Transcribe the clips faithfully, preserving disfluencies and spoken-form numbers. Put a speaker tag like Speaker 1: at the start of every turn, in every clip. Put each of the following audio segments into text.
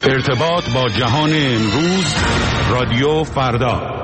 Speaker 1: ارتباط با جهان امروز، رادیو فردا.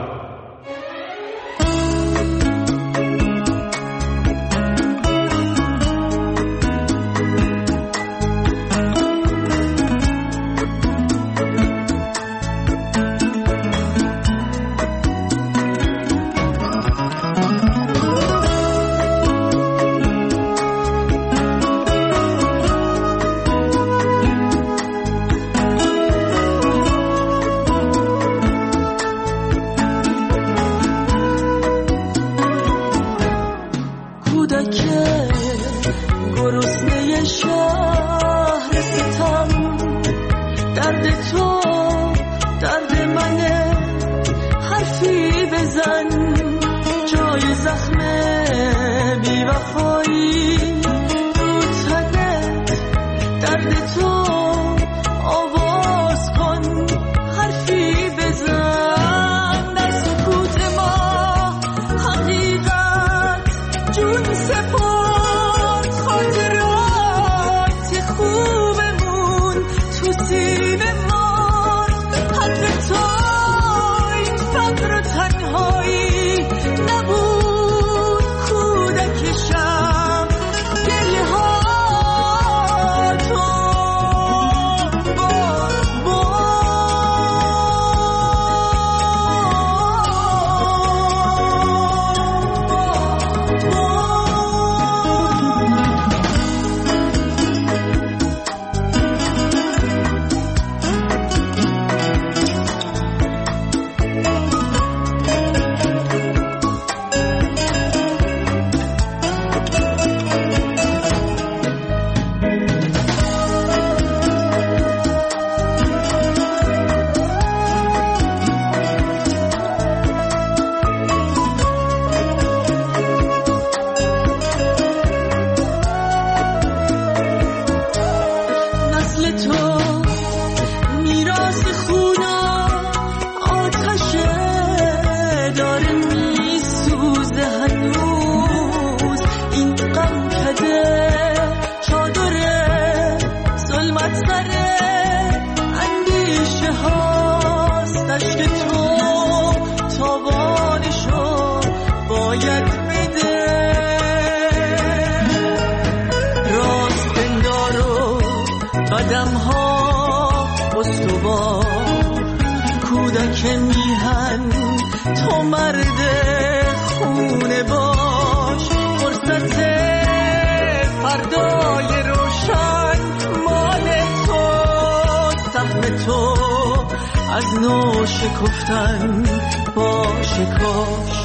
Speaker 2: شکفتن با شکاش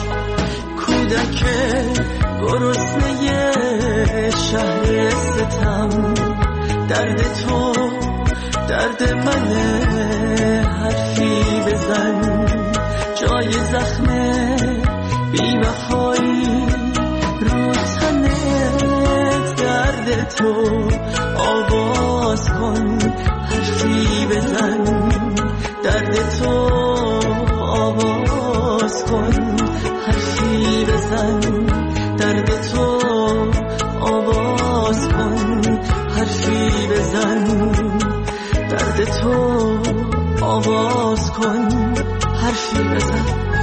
Speaker 2: کودک گرسنه شهر ستم، درد تو درد منه، حرفی بزن جای زخم بی وفایی رو تنه، درد تو آواز کن حرفی بزن، درد تو آواز کن حرفی بزن، درد تو آواز کن حرفی بزن، درد تو آواز کن حرفی بزن.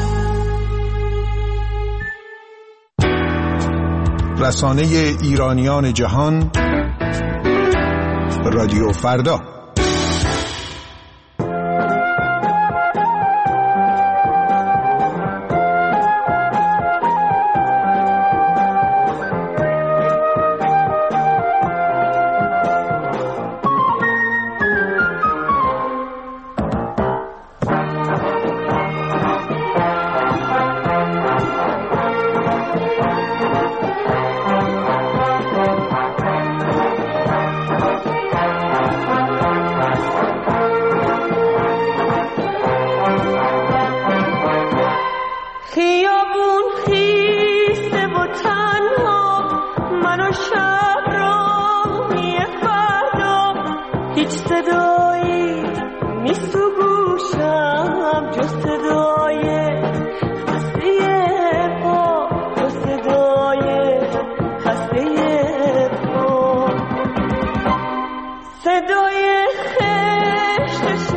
Speaker 3: رسانه ایرانیان جهان، رادیو فردا.
Speaker 4: صدای خشت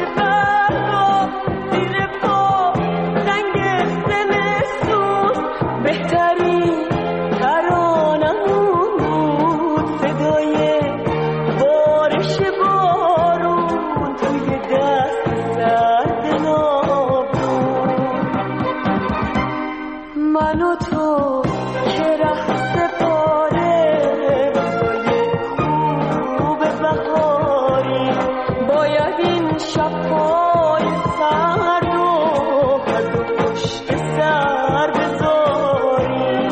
Speaker 2: شب‌های سرد و از پشت سر بذاری.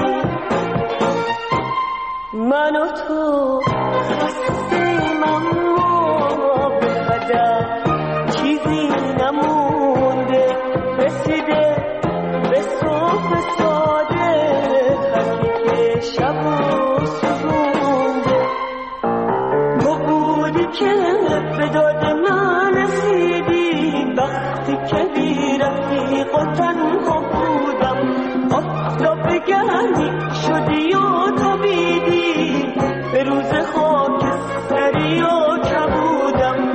Speaker 2: من و تو خستیم اما به هدف چیزی نمونده، رسیده به صبح ساده خطی شب و سوزونده. تو بودی که به داد من رسیدی وقتی که بی رفیق و تنها بودم. آفتاب گرمی شدی و تابیدی به روز خاکستری و کبودم.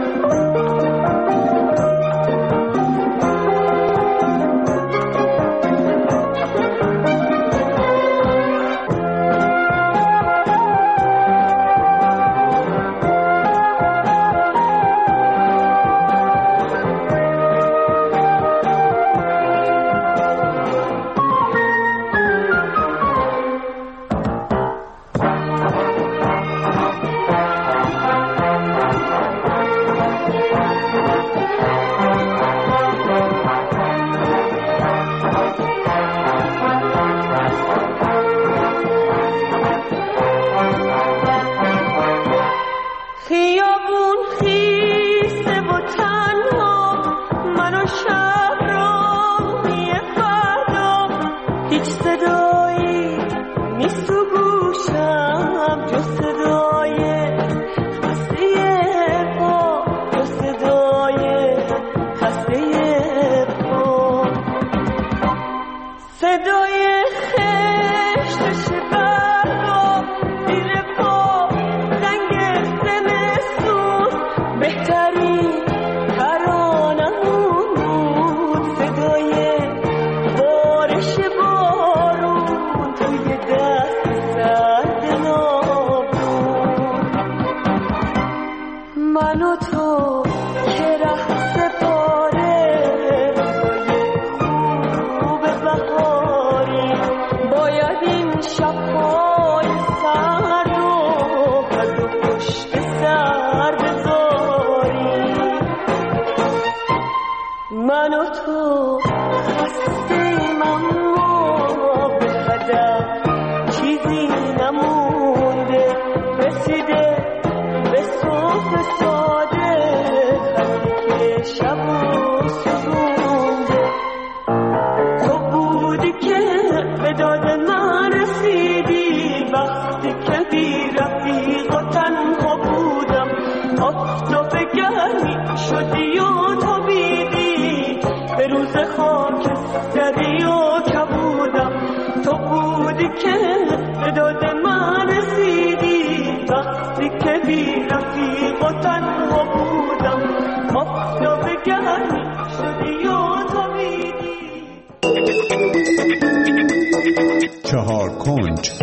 Speaker 3: چهار کنج.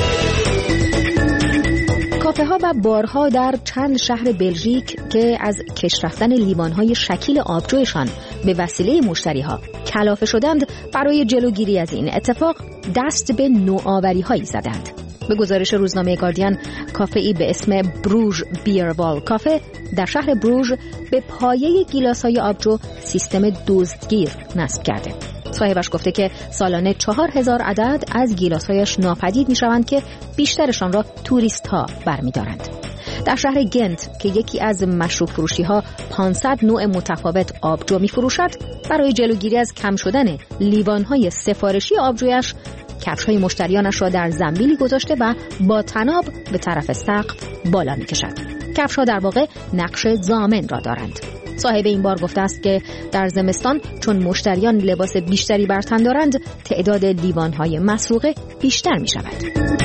Speaker 4: کافه ها و بارها در چند شهر بلژیک که از کش رفتن لیوان های شکیل آبجویشان به وسیله مشتری ها کلافه شدند، برای جلوگیری از این اتفاق دست به نوآوری هایی زدند. به گزارش روزنامه گاردین، کافه ای به اسم بروژ بیروال کافه در شهر بروژ به پایه گیلاس های آبجو سیستم دزدگیر نصب کرده. صاحبش گفته که سالانه چهار هزار عدد از گیلاس‌هایش ناپدید می‌شوند که بیشترشان را توریست‌ها برمی‌دارند. در شهر گنت که یکی از مشروب فروشی‌ها پانصد نوع متفاوت آبجو می‌فروشد، برای جلوگیری از کم شدن لیوان‌های سفارشی آبجویش کفش‌های مشتریانش را در زنبیلی گذاشته و با طناب به طرف سقف بالا می‌کشد. کفش‌ها در واقع نقش ضامن را دارند. صاحب این بار گفته است که در زمستان چون مشتریان لباس بیشتری بر تن دارند، تعداد لیوان‌های مسروقه بیشتر می‌شود.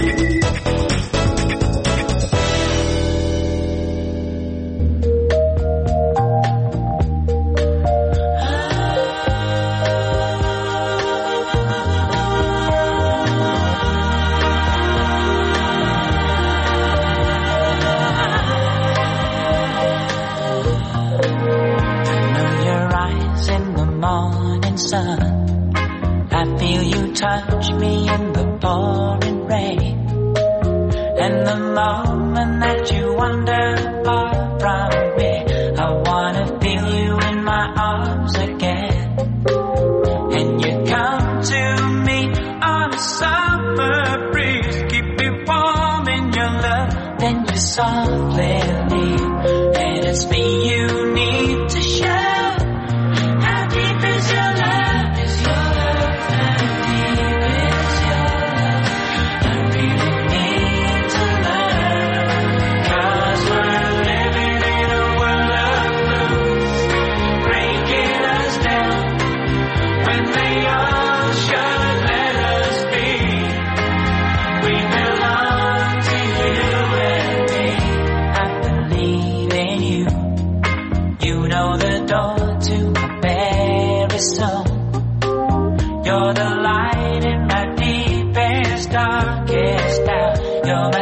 Speaker 5: Touch me in the pouring rain, and the moment that you wander far from me, I wanna feel you in my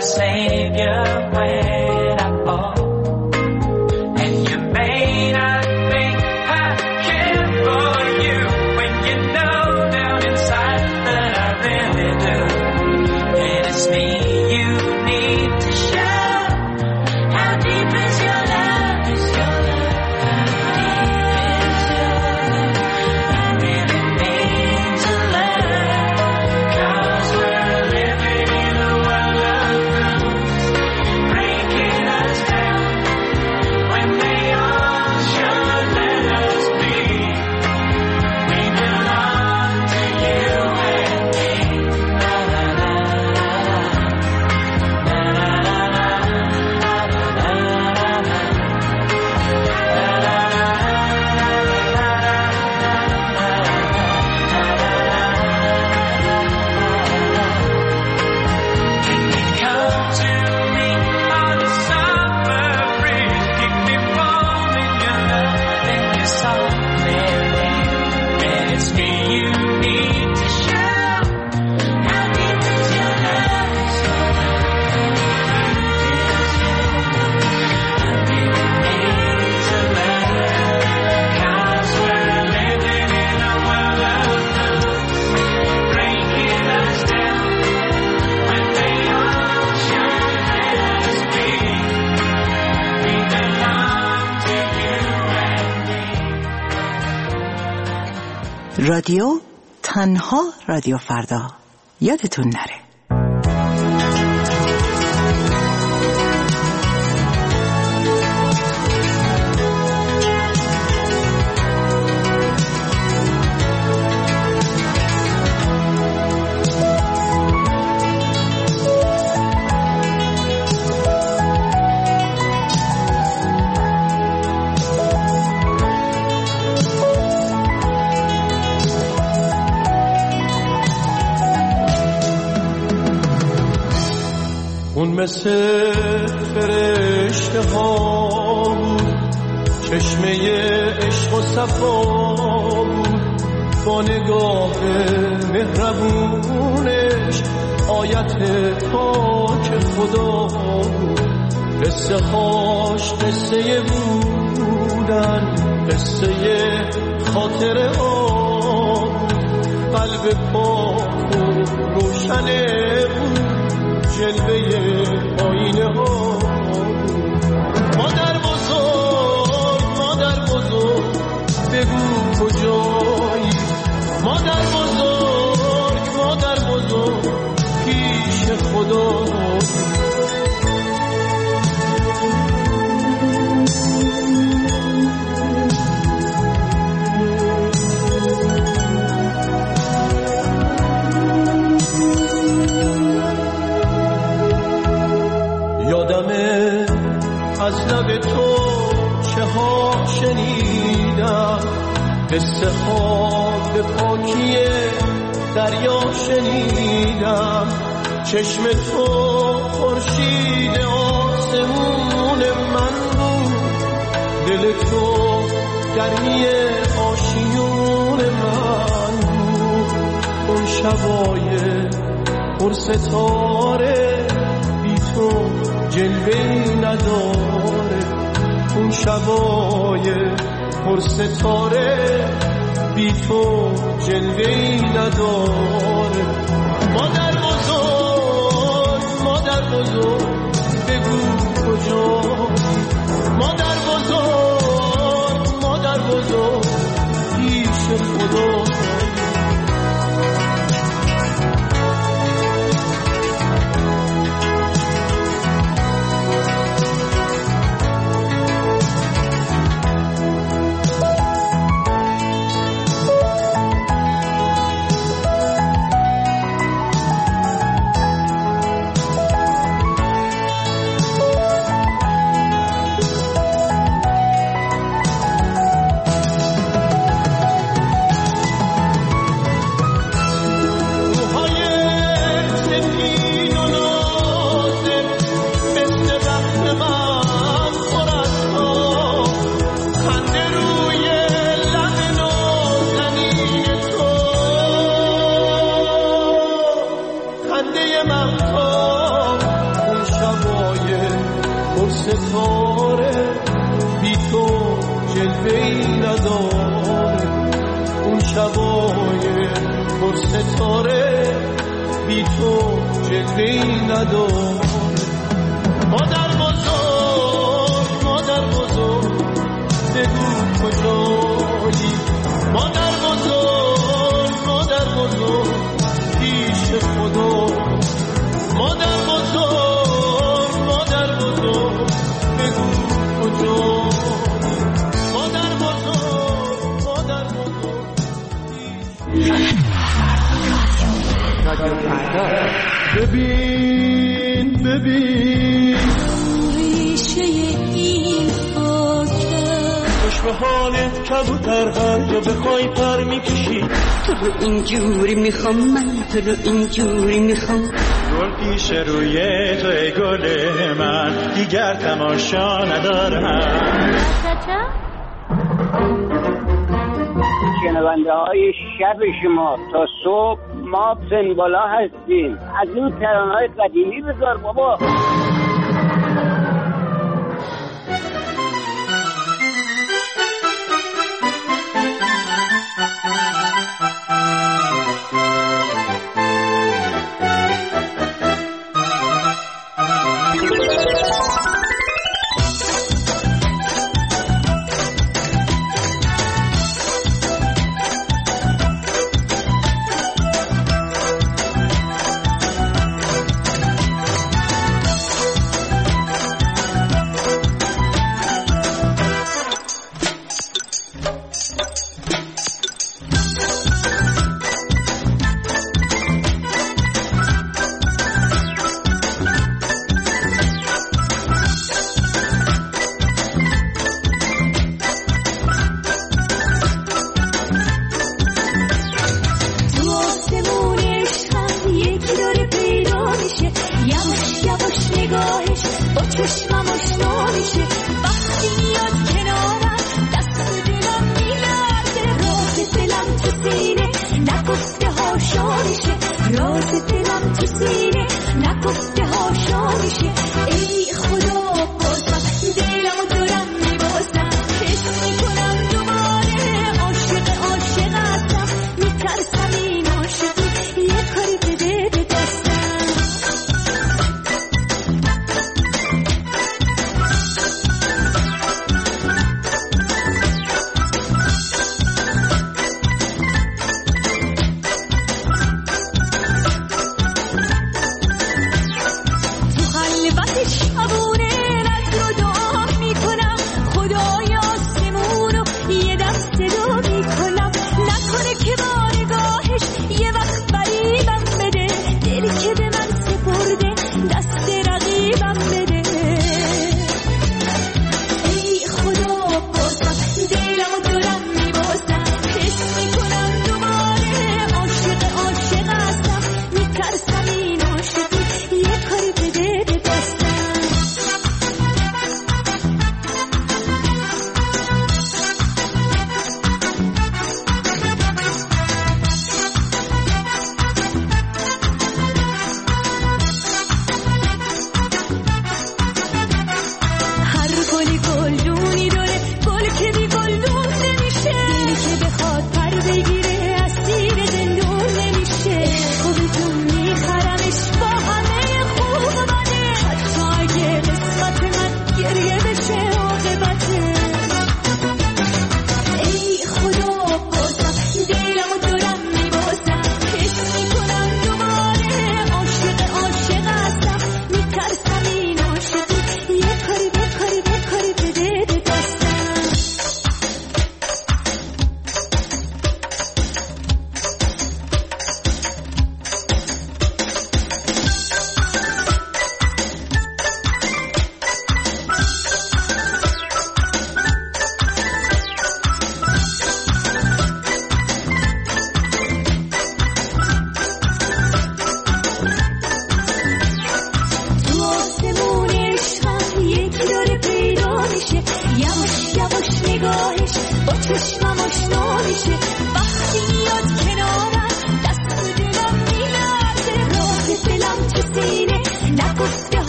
Speaker 5: Savior when I fall. And you may not think I care for you when you know down inside that I really do. And it's me you need to show. How deep is your love? Is your love? How deep is your love? It really means a lot. 'Cause we're living in a world of rules, breaking us down when they all should let us be. We belong to you and me. La la la la la la la la Can you come to me on a summer breeze? Keep me warm in your love and your softly leave. And it's me you need to show. How deep is your love? Is your love? It really means a lot. 'Cause we're living in a world of rules, breaking us down when they all should let us be. We belong to you and me.
Speaker 6: رادیو تنها رادیو فردا. یادتون نره.
Speaker 7: اون مثل فرشته ها بود، چشمه عشق و صفا بود، با نگاه مهربونش آیت پاک خدا بود. قصه هاش قصه بودن، قصه خاطره ها بود، قلب پاک و روشنه بود، جلوه آینه ها. مادر بزرگ، مادر بزرگ، بگو کجایی؟ مادر بزرگ، مادر بزرگ، پیش خدا. یادمه از لب تو چه ها شنیدم، قصه ها به پاکی دریا شنیدم. چشم تو خورشید آسمون من بود، دل تو گرمی آشیون من بود. اون شبای پر ستاره بی تو جلوه‌ای نداره، اون شبای پر ستاره بی تو جلوه‌ای نداره. مادر بزرگ، مادر بزرگ، بگو کجا؟ مادر بزرگ، مادر بزرگ، پیش خدا. جلوه‌ای نداره، اون شبای پر ستاره بی تو جلوه‌ای نداره. مادر بزرگ مادر بزرگ بگو کجایی، مادر بزرگ مادر بزرگ پیش خدا، مادر بزرگ مادر بزرگ بگو کجایی، مادر بزرگ مادر بزرگ
Speaker 6: رادیو فردا.
Speaker 7: ببین ببین
Speaker 2: ریشه این خاکه،
Speaker 7: خوش به حالت کبوتر هر جا بخوای پر میکشی،
Speaker 2: تو رو اینجوری میخوام من، تو رو اینجوری میخوام.
Speaker 8: گل پیش روی تو ای گل من، دیگر تماشا ندارم.
Speaker 9: شنونده های شب شما تا صبح ما پنبالا هستیم. از اون ترانه های قدیمی بذار بابا.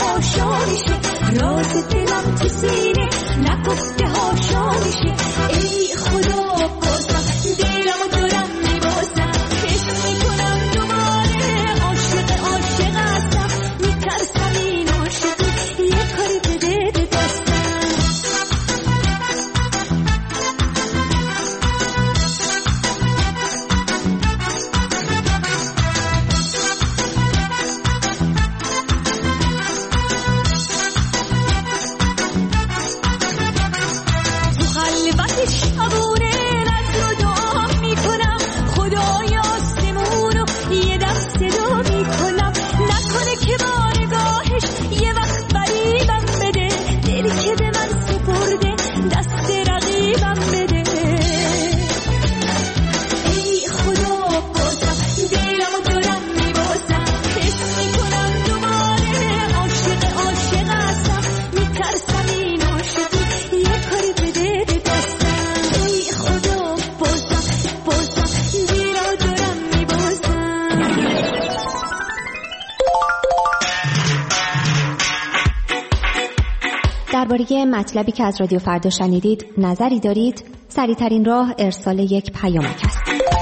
Speaker 2: راز دلم تو سینه نگفته هاشا میشه.
Speaker 4: درباره مطلبی که از رادیو فردا شنیدید نظری دارید؟ سریع‌ترین راه ارسال یک پیامک است.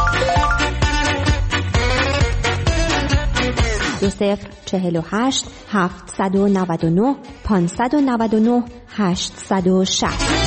Speaker 4: دو صفر چهل و هشت هفتصد و نود و نه پانصد و نود و نه هشتصد و شصت.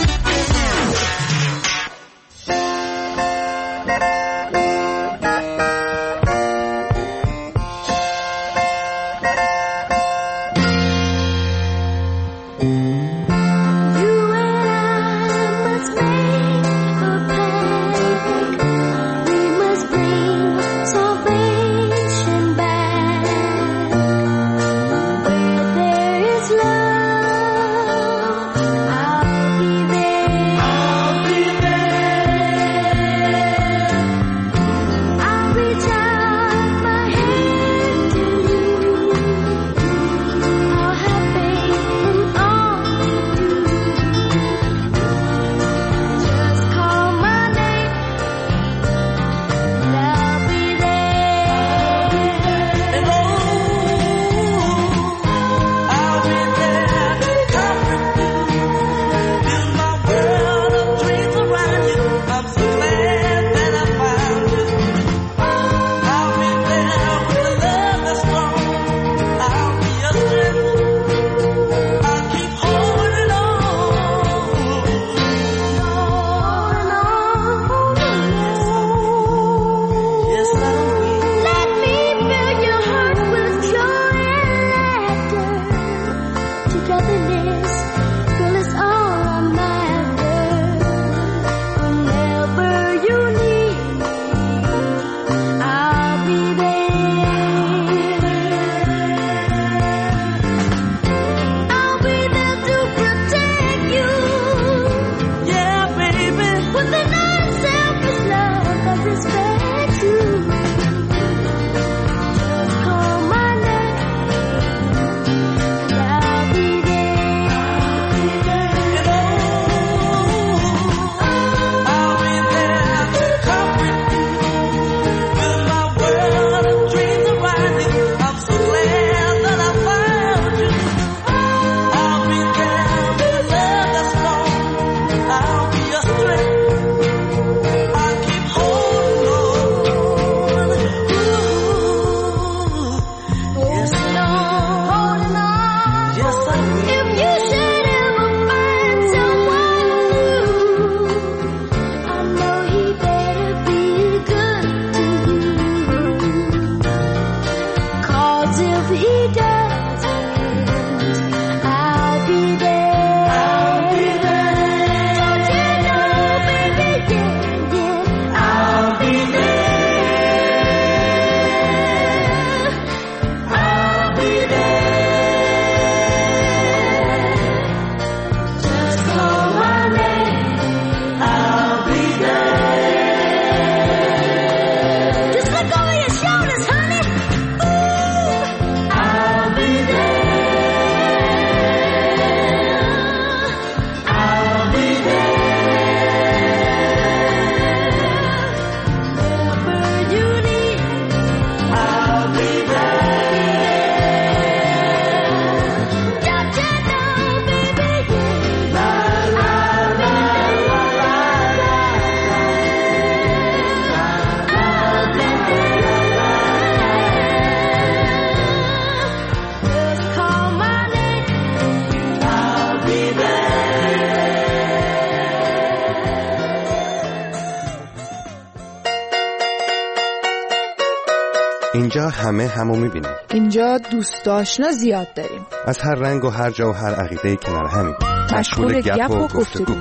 Speaker 10: اینجا همه همو میبینیم.
Speaker 11: اینجا دوست آشنا زیاد داریم.
Speaker 10: از هر رنگ و هر جا و هر عقیده‌ای کنار همیم.
Speaker 11: مشغول گپ و گفتگو.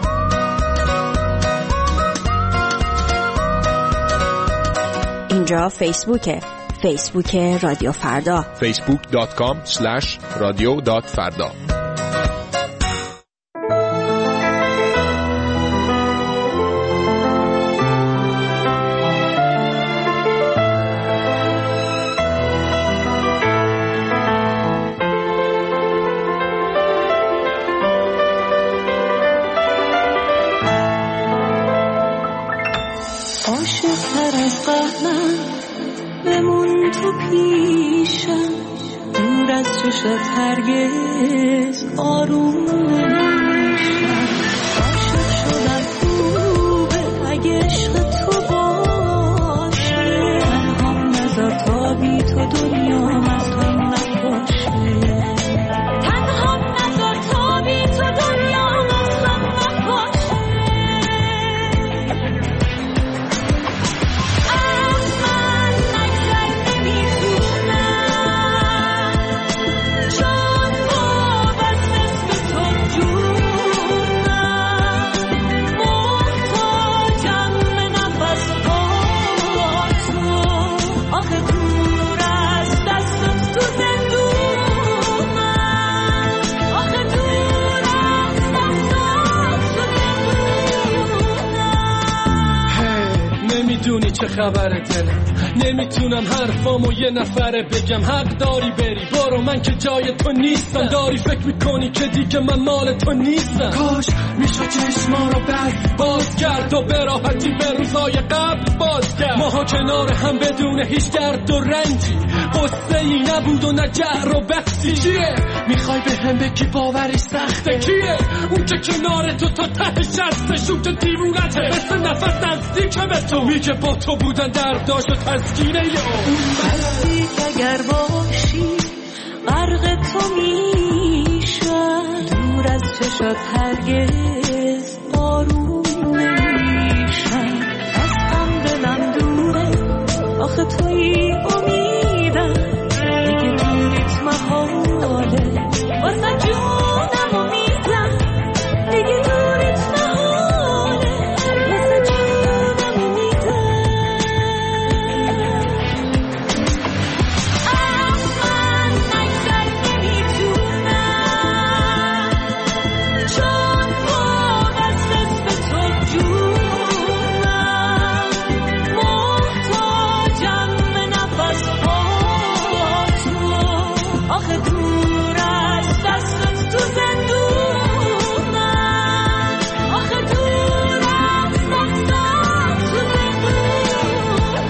Speaker 4: اینجا فیسبوکه. فیسبوک رادیو فردا.
Speaker 12: فیسبوک دات کام اسلش رادیو دات فردا.
Speaker 2: عاشق‌تر از قهرم بمون تو پیشم،
Speaker 13: دور از چشت هرگز آروم نمیشم. عاشق شدم خوبه اگه عشق تو باشه، تنهام نذار تا بی تو دنیا مفهوم نباشه. تنهام نذار تا بی تو دنیا مفهوم نباشه. از من نگذر نمیتونم، چون وابسته به تو جونم، محتاجم به نفس با تو. آخه دور از دستت تو زندونم، آخه دور از دستت تو زندونم.
Speaker 14: نمیدونی چه خبره دلم، نمیتونم حرفامو یه نفره بگم. حق داری بری، برو، من که جای تو نیستم. داری فکر میکنی که دیگه من مال تو نیستم. کاش میشد چشما رو بس باز کرد و به راحتی به روزای قبل باز کرد. ماها کنار هم بدون هیچ درد و رنجی، قصه ای نبود و نه جهر و بحثی. کیه میخوای به هم بگی باورش سخته؟ کیه اون که کنار تو تا ته شسته؟ شوت دیوونته مثل نفس نزدیک به تو، میگه با تو بودن درداش و تسکینه یه اون
Speaker 13: بستی که اگر باشی غرق تو میشم، دور از چشات هرگز آروم نمیشم. از هم دلم دوره، آخه توی امیدم، دیگه دوریت محاله، واسه جونم امیدم، دیگه دوریت محاله، واسه جونم امیدم. از من نگذر نمیتونم، چون وابسته به تو جونم، محتاجم به نفس با تو. آخه دور از دستت تو زندونم، آخه دور از دستت تو زندونم.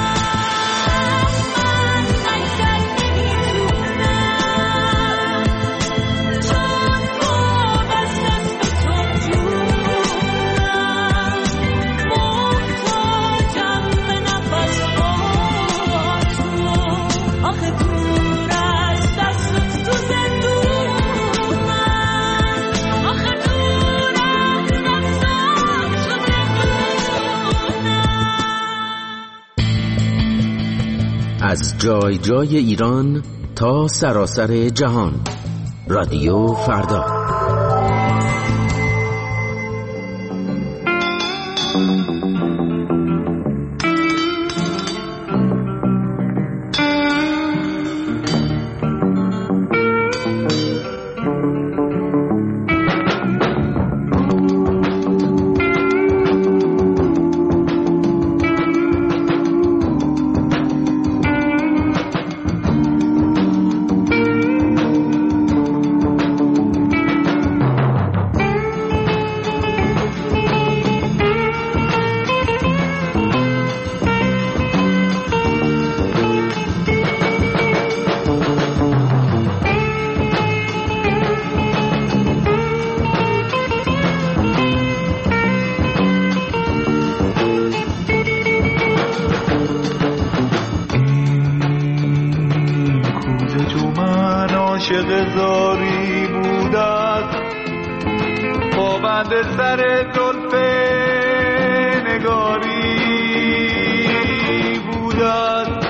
Speaker 13: من نگذر نمیتونم، چون وابسته به تو جونم، محتاجم به نفس با تو. آخه دور از دستت تو زندونم، آخه دور از دستت تو زندونم.
Speaker 15: از جای جای ایران تا سراسر جهان، رادیو فردا.
Speaker 16: عاشق زاری بودت، پابند سر زلف نگاری بودت.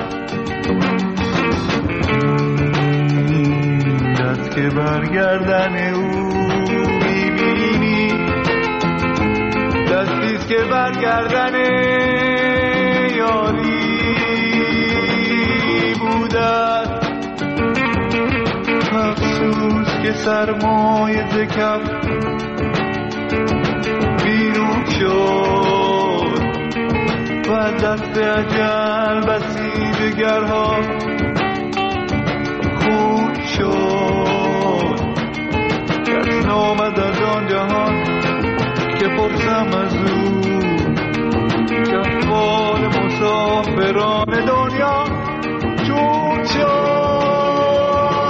Speaker 16: دست که برگردن او میبینی، دستیست که برگردن یاری بودت. افسوس که سرمایه ز کف بیرون شد و دست اجل بسی دگرها خون شد. کس نامد از آن جهان که پرسم از او، که احوال مسافران دنیا چون شد.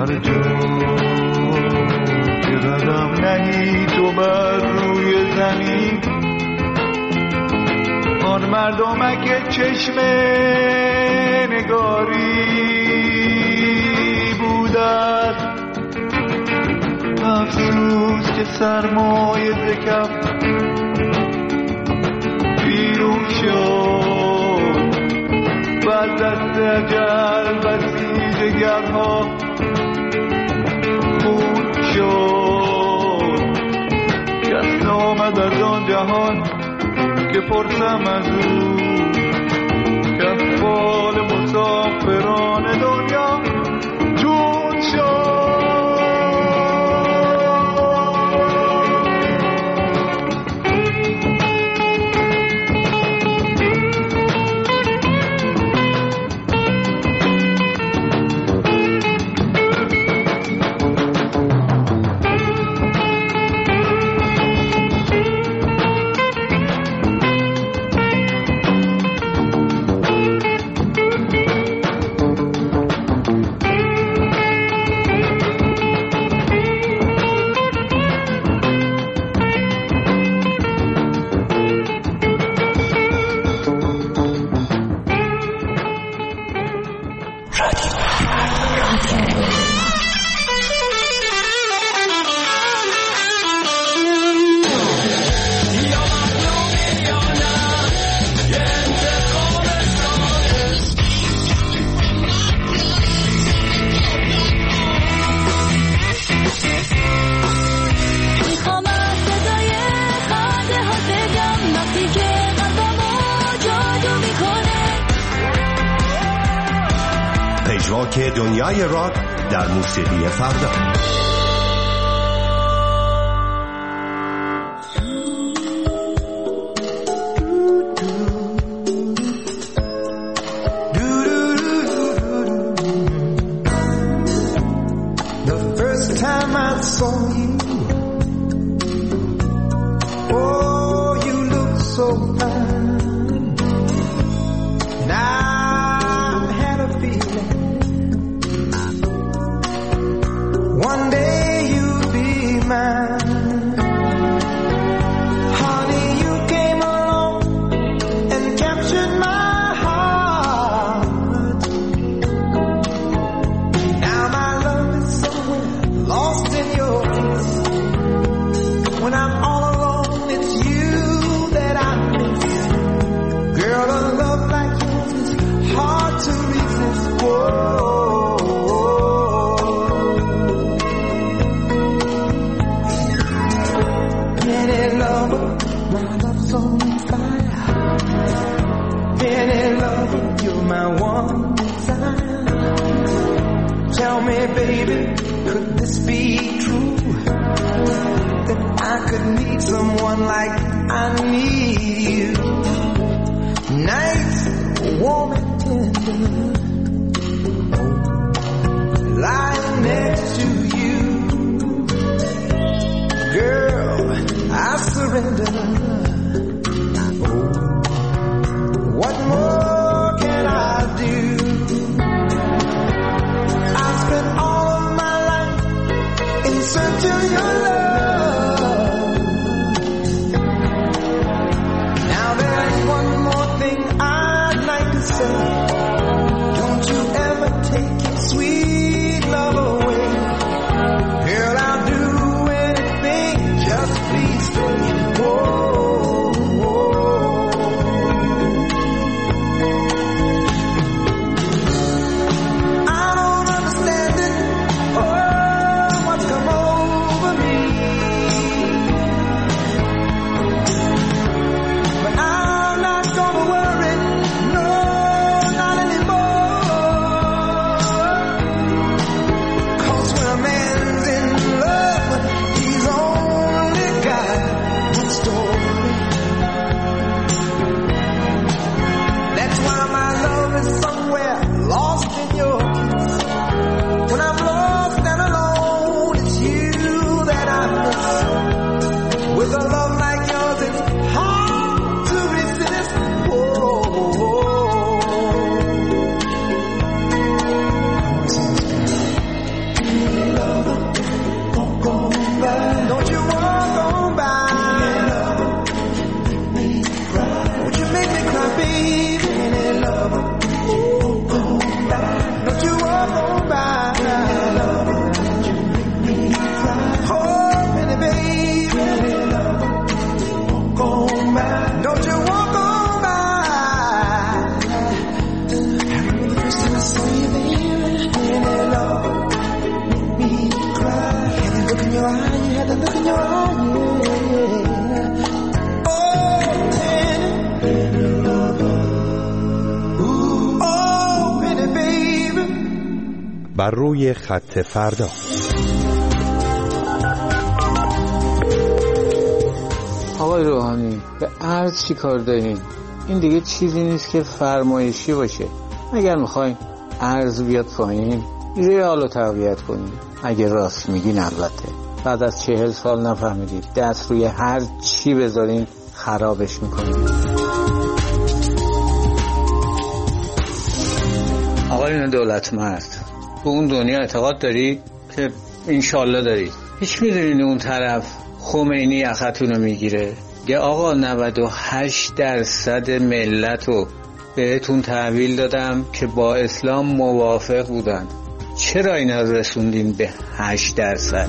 Speaker 16: هر جا که قدم نهی تو بر روی زمین، آن مردمک چشم نگاری بودن، افسوس که سرمایه ز کف بیرون شد و از دست اجل بسیج گرها خون شد. کس آمد از آن جهان که پرسم از او، که احوال مسافران دنیا چون شد.
Speaker 17: که دنیای راک در موسیقی فردا.
Speaker 18: Not baby, any lover, don't go by. Don't you walk on by. Lover, you make me cry. Oh, any baby, any lover, don't go by. Don't you walk on by. I remember the first time I saw you, baby, any lover, make me cry. Had that look in your eye, you had that look in your eye, yeah.
Speaker 10: بر روی خط فردا.
Speaker 19: آقای روحانی به عرض چی کار دارین؟ این دیگه چیزی نیست که فرمایشی باشه. اگر میخواین عرض بیاد پایین ریال رو تقویت کنید. اگر راست میگین البته. بعد از چهل سال نفهمیدید دست روی هر چی بذارین خرابش میکنید. آقایون دولت مرد، به اون دنیا اعتقاد داری که انشالله داری. هیچ میدونین اون طرف خمینی یختون رو میگیره یه آقا نود و هشت درصد ملت رو بهتون تحویل دادم که با اسلام موافق بودن. چرا اینا رو رسوندین به هشت درصد؟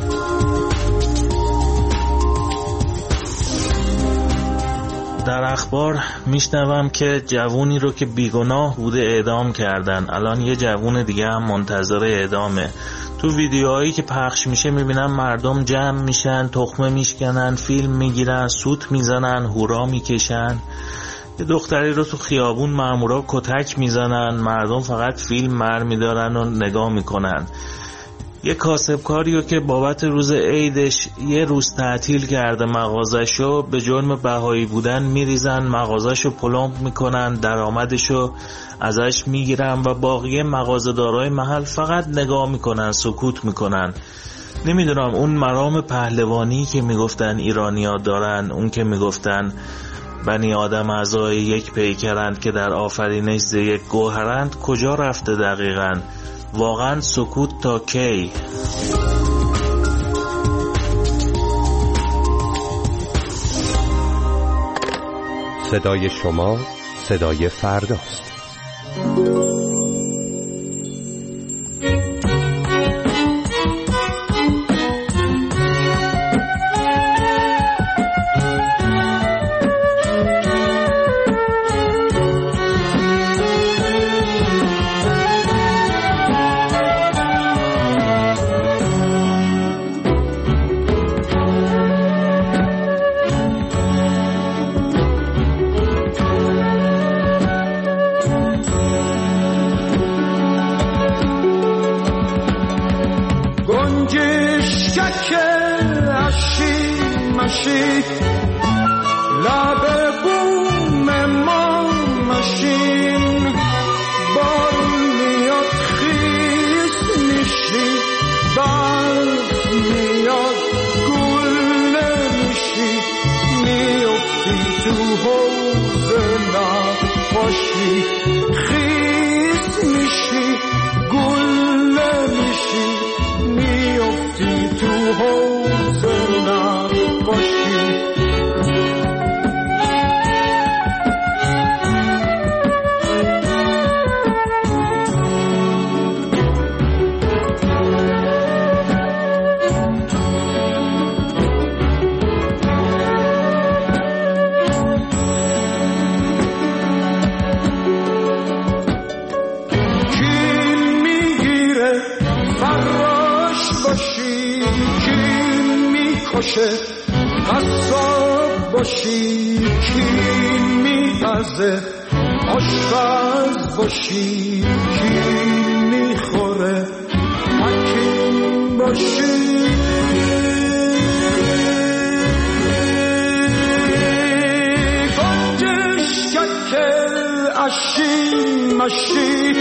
Speaker 20: در اخبار میشنوم که جوونی رو که بیگناه بوده اعدام کردن. الان یه جوون دیگه هم منتظر اعدامه. تو ویدیوهایی که پخش میشه میبینم مردم جمع میشن، تخمه میشکنن، فیلم میگیرن، سوت میزنن، هورا میکشن. یه دختری رو تو خیابون مامورا کتک میزنن، مردم فقط فیلم مر میدارن و نگاه میکنن. یه کاسبکاریو که بابت روز عیدش یه روز تعطیل کرده مغازشو، به جرم بهایی بودن میریزن، مغازشو پلمپ میکنن، درآمدشو ازش میگیرن و باقی مغازه‌دارای محل فقط نگاه میکنن، سکوت میکنن. نمیدونم اون مرام پهلوانی که میگفتن ایرانی‌ها دارن، اون که میگفتن بنی آدم اعضای یک پیکرند که در آفرینش ز یک گوهرند، کجا رفته دقیقاً؟ واقعا سکوت تا کی؟
Speaker 10: صدای شما صدای فرداست.
Speaker 18: قصاب باشی کین میپزه، آشپز باشی کین میخوره، حکیم باشی گنجش ککل اشی مشی.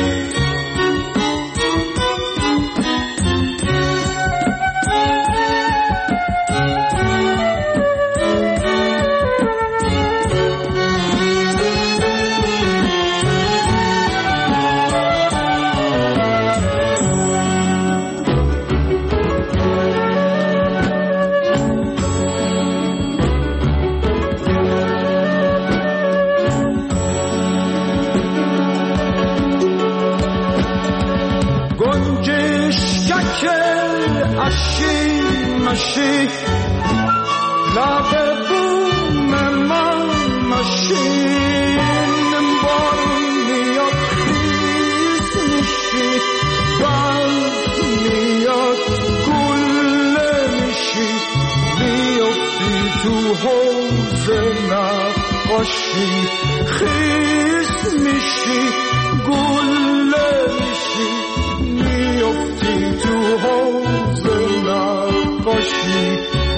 Speaker 18: ماشین ماشین لب بوم من ماشین بارون میاد خیز میشی بند میاد گله میشی میافتی تو حوض نقاشی خیز میشی گله میشی میافتی تو حوض نقاشی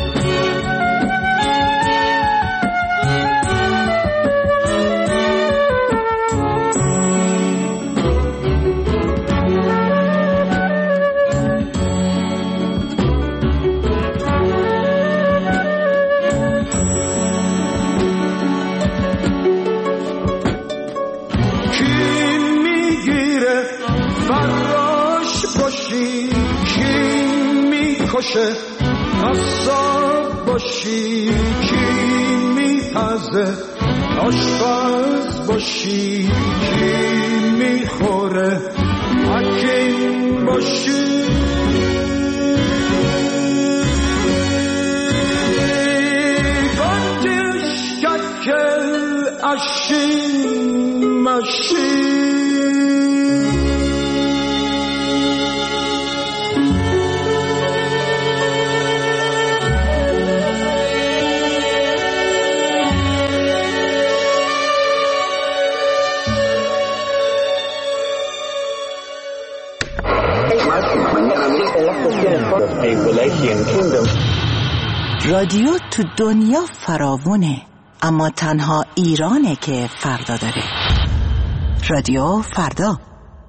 Speaker 18: قصاب باشی کی میپزه آشپز باشی کی میخوره حکیم باشی گنجش ککل اشین ماشین
Speaker 6: رادیو تو دنیا فراوونه، اما تنها ایرانه که فردا داره. رادیو فردا.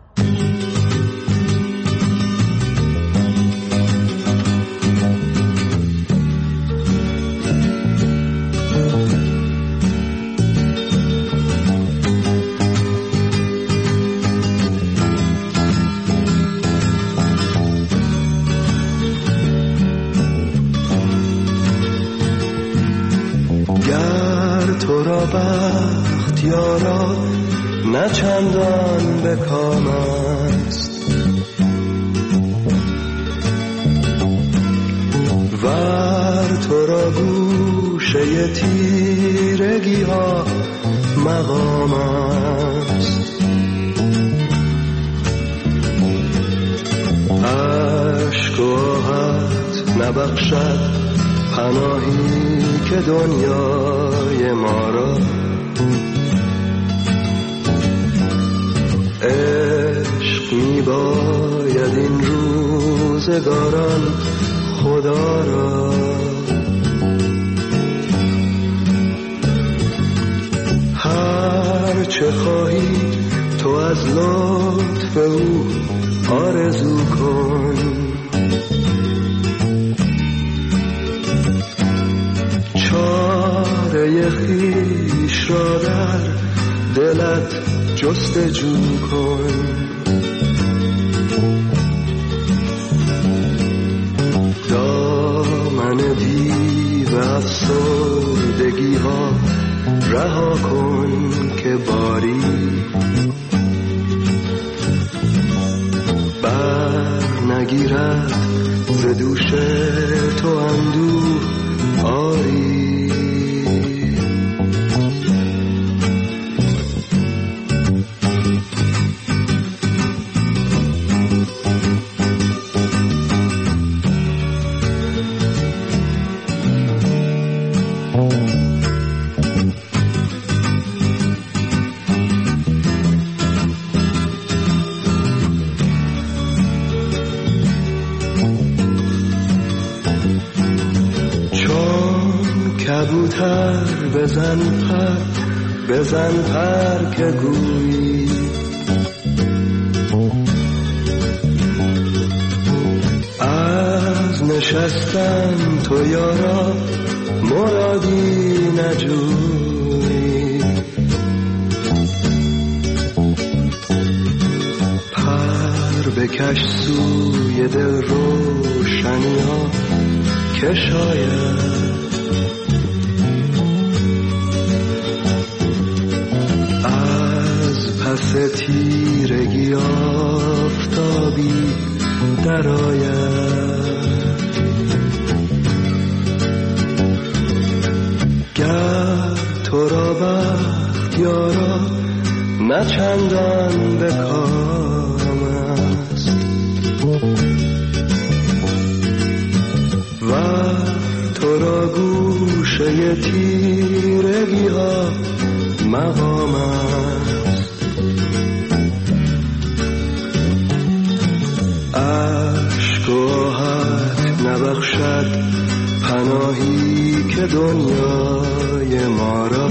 Speaker 16: بخت یارا نه چندان به کام است ور تو را گوشه تیرگی ها مقام است عشق و آهت نبخشد پناهی که دنیای ما را عشق می باید این روزگاران خدا را هر چه خواهی تو از لطف او آرزو کن چاره خویش را در دلت جستجو کن دامن دیو افسردگی ها رها کن که باری بر نگیرد ز دوش تو اندوه آری کبوتر بزن پر بزن پر که گویی از نشستن تو یارا مرادی نجویی پر بکش سوی دل روشنی ها که شاید پس تیرگی آفتابی درآید یارا نه چندان به کارم است و تو را گوشه تیرگی ها مقام است عشق و آهت نبخشد پناهی که دنیای ما را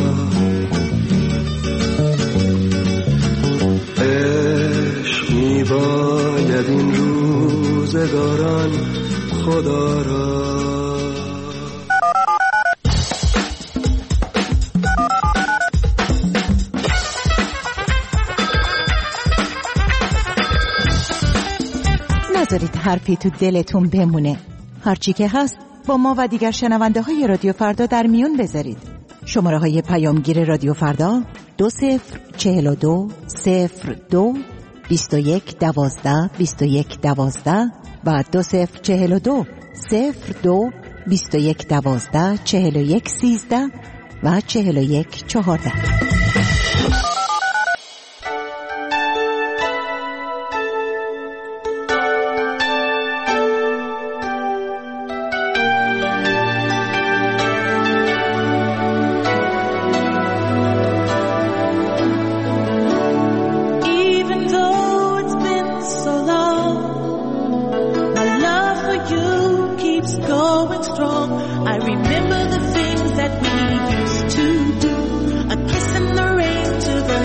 Speaker 16: عشق می باید این روزگاران خدا را.
Speaker 6: نذارید حرفی تو دلتون بمونه. هرچی که هست با ما و دیگر شنونده های رادیو فردا در میون بذارید. شماره های پیامگیر رادیو فردا دو صفر چهل و دو صفر دو بیست و یک دوازده بیست و یک دوازده و دو صفر چهل و دو صفر دو بیست و یک دوازده چهل و یک سیزده و چهل و یک چهارده.
Speaker 13: I remember the things that we used to do. A kiss in the rain to the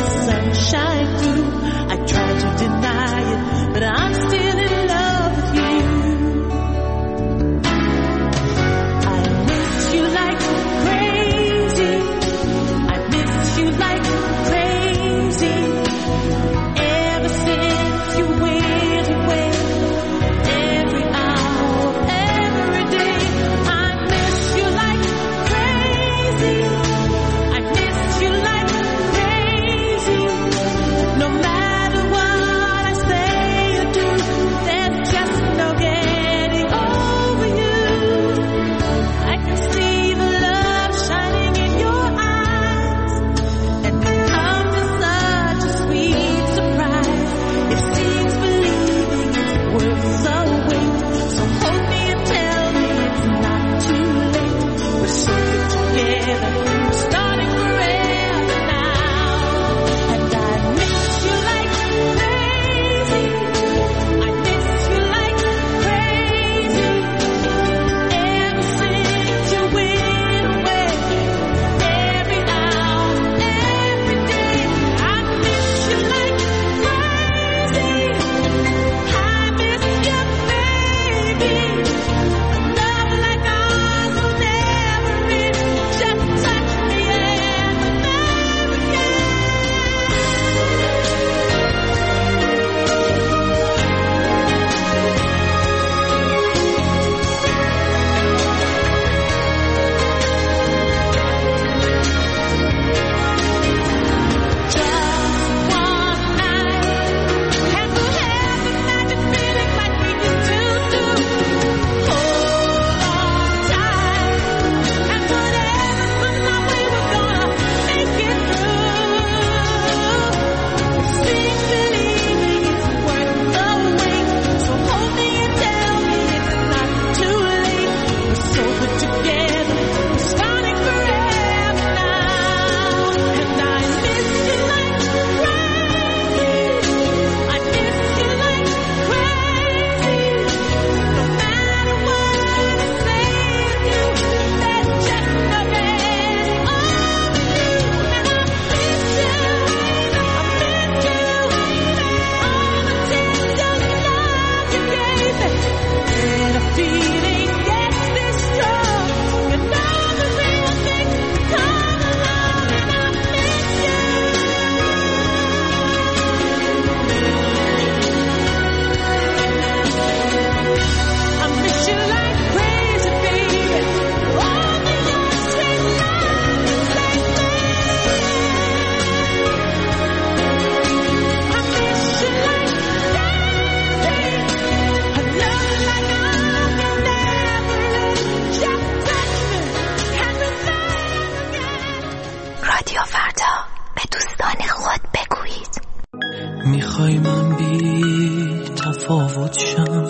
Speaker 21: میخوای من بی تفاوت شم،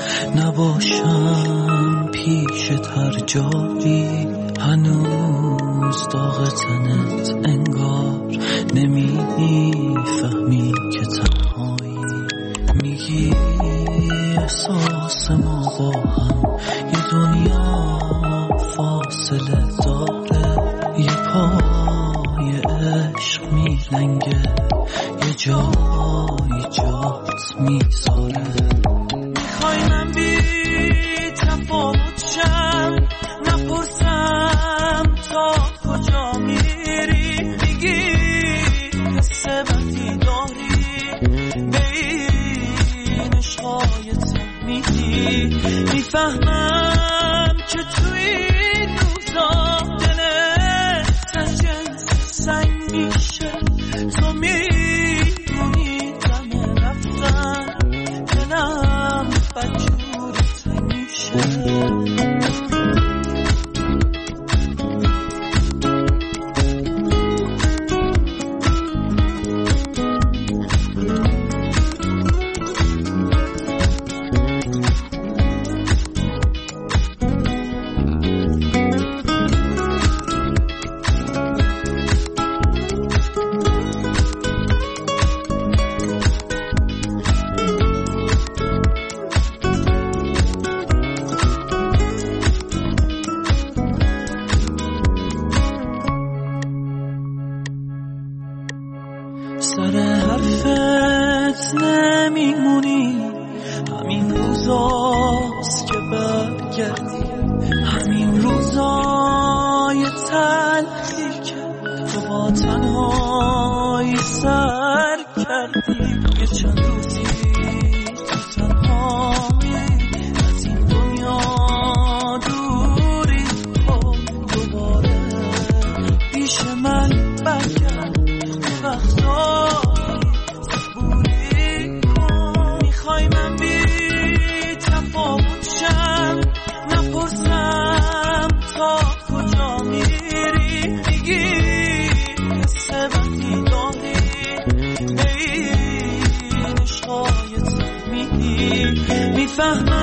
Speaker 21: نباشم پیشت هر جایی، هنوز داغ تنت انگار نمیفهمی که تنهایی. میگی احساس ما با هم یه دنیا فاصله داره، یه پای عشق میلنگه، یه جایی جات میذاره. میخوای من بی تفاوت شم، نپرسم تا کجا میری، میگی حس بدی داری بین عشقایت میگی. میفهمم که توی این روزا دلت از جنس سنگ میشه، تو میدونی دم رفتن دلم بدجورت میشه. سر حرفت نمیمونی، همین روزاست که برگردی، همین روزای تلخی که تو با تنهایی سر کردی. یه چند روزی تو تنهایی از این دنیا دوری کن، دوباره پیش من برگرد، وقتایی صبوری کن. میخوای من بی تفاوت شم، نپرسم تا کجا میری، میگی حس بدی داری بین عشقایت میگی. میفهمم